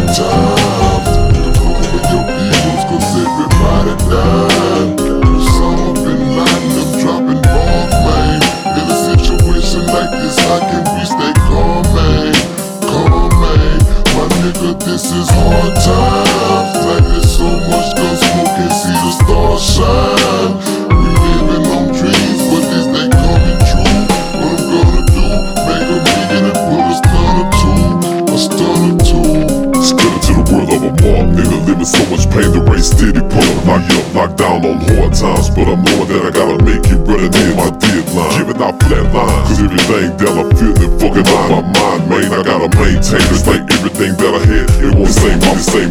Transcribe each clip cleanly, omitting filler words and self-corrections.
times. Over your peoples, cause everybody died. Osama bin Laden, them dropping bombs, man. In a situation like this, how can we stay calm, man? Calm, man. My nigga, this is hard times. Like there's so much gun smoke, can't see the stars shine. We living on dreams, but is they coming true? What I'm gonna do? Make a million and put a stun or two. A stun or two. Spit into the world of a mob, nigga, living so much pain, the race steady pulling. Knock you up, knock down on hard times, but I'm knowing that I gotta make it running in my deadline. Giving out flat lines, cause everything that I feel it fucking up my mind, man. I gotta maintain this, like everything that I had, it won't same. I'm singing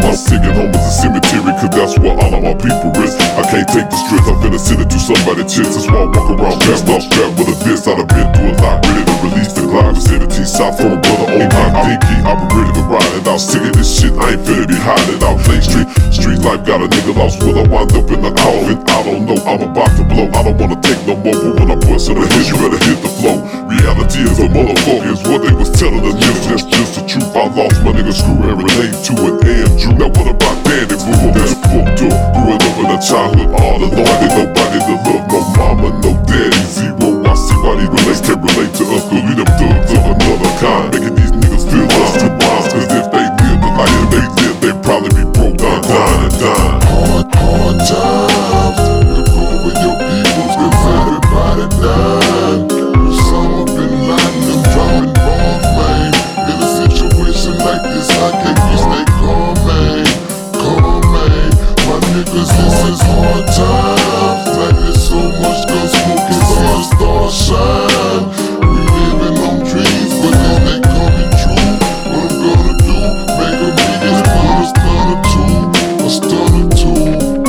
home is a cemetery, cause that's where all of my people is. I can't take the stress, I'm finna send it to somebody's chest. That's why I walk around past off strap with a diss. I've been through a lot, ready to release the glide. The 17 South from a brother on my dinky. I've been ready to ride it out, sick of this shit, I ain't finna be hiding out Plain Street. Street life got a nigga lost, will I wind up in the coffin? I don't know, I'm about to blow. I don't wanna take no more, but when I bust in the head, you better hit the flow. Reality is a motherfucker, is what they was telling us. That's just the truth. I lost my nigga Screw and Renee to an Andrew. Now what about Danny Boo? That's fucked up. Growing up in a childhood all alone, ain't nobody to love, no mama, no daddy, zero. I see why these relates can't relate to us, cause we them thugs of another kind, making these niggas feel us to wise. Cause if they live the life that they live, they'd probably be broke down, dying and dying. Hard times. Look over your peoples, cause everybody died. Osama bin Laden, them dropping bombs, man. In a situation like this, how can we stay calm, man? Calm, man. My niggas, this is hard times. Like there's so much gun smoke, can't see the stars shine. We living on dreams, but is they coming true? What I'm gonna do? Make a million and put a stun or two. A stun or two.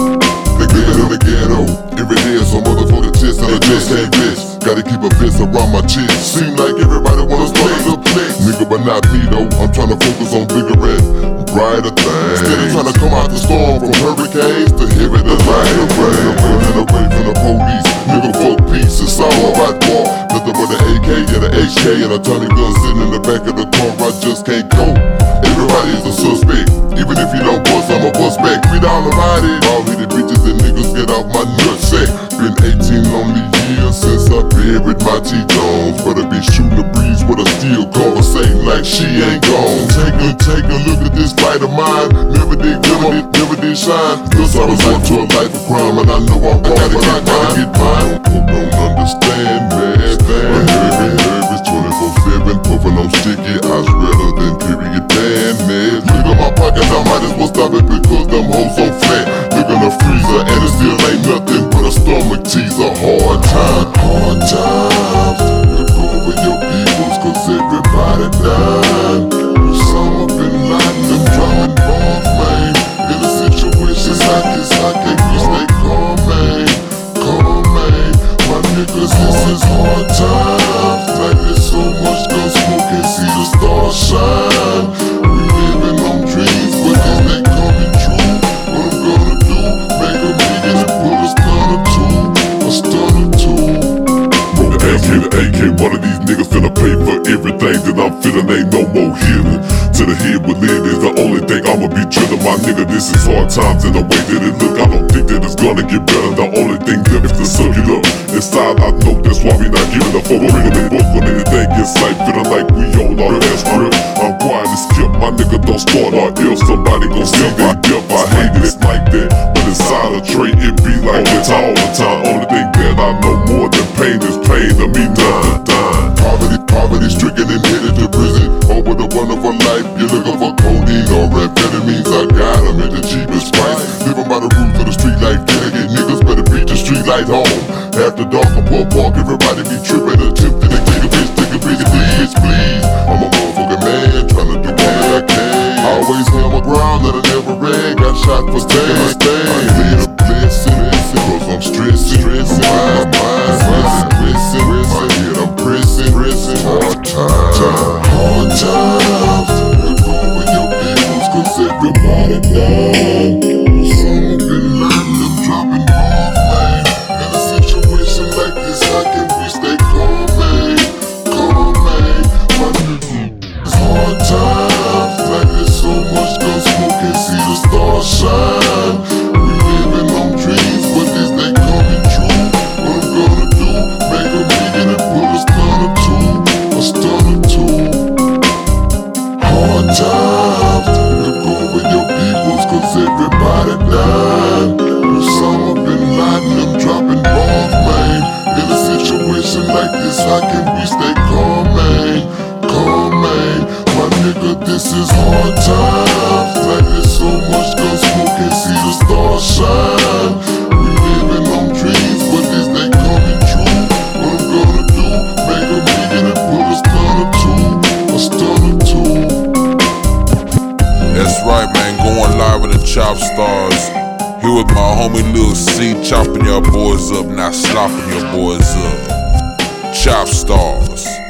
The ghetto, every day is a motherfucking test, and I just can't bitch. Gotta keep a fence around my chest. Seem like everybody wanna start a little place. Nigga, but not me though. I'm tryna focus on bigger and brighter things. Instead of tryna come out the storm from hurricanes to heavy to light away from the police. Nigga, fuck peace, it's all about war. Nothing but an AK and an HK and a Tommy gun sitting in the back of the car. I just can't go. Everybody's a suspect. Even if you don't bust, I'ma bust back. Read all about it. All hitted bitches and niggas get off my nutsack. Been 18 lonely years since I buried my T. Jones. Better be shooting the breeze with a steel car, saying like she ain't gone. Take a look at this light of mine. Never did glitter, never did shine. Cause I was up to a life of crime, and I know I'm wrong, but I gotta get mine. Don't understand, man. I'm nervous 24/7, puffing on sticky eyes redder than period band. Look at my pockets, I might as well stop it because them hoes so flat. Look in the freezer and it still ain't nothing but a stomach teaser. Hard times. Look over your peoples, cause everybody died. Osama bin Laden, them dropping bombs, man. In a situation like this, how can we stay calm, man? Calm, man. My niggas, this is hard times. Like there's so much gun smoke, can't see the stars shine. We living on dreams, but is they coming true? What I'm gonna do? Make a million and put a stun or two. A stun or two. From the AK to AK, one of these niggas finna pay for everything that I'm feeling, ain't no more healing. To the head with lead is the only thing I'ma be drilling. My nigga, this is hard times in the way that it look. I don't think that it's gonna get better. The only thing left is to suck it up. Inside I know that's why we not giving a fuck. Bringing the book on anything gets sight, feeling like we on our ass grip. I'm quiet as skip, my nigga don't start or else somebody gon' see that dip. I hate it, it's like that, but inside a tray it be like that all the time. Only thing that I know more than pain is pain to me, nothing dying. Poverty stricken and headed to prison. Over the wonderful life, you're looking for codeine or amphetamines. I got them at the cheapest price. Living by the rules of the street life, can't get niggas better beat the street light home. After dark, a poor walk, everybody be tripping, attempting to take a bitch, please. I'm a motherfucking man, trying to do all that I can. Always held my ground that I never ran. Got shot for staying. I need a blessing, cause I'm stressing. My mind stressing. My head I'm pressing. Hard times. Look over your peoples, cause everybody died. Osama bin Laden, them dropping bombs, man. In a situation like this, how can we stay calm, man? Calm, man. My nigga, it's hard times. Like there's so much this is hard times. Like there's so much gun smoke, can't see the stars shine. We living on dreams, but is they coming true? What I'm gonna do, make a million and put a stun or two. That's right, man, going live with the Chop Stars. Here with my homie Lil C, chopping your boys up, not slopping your boys up. Chop Stars.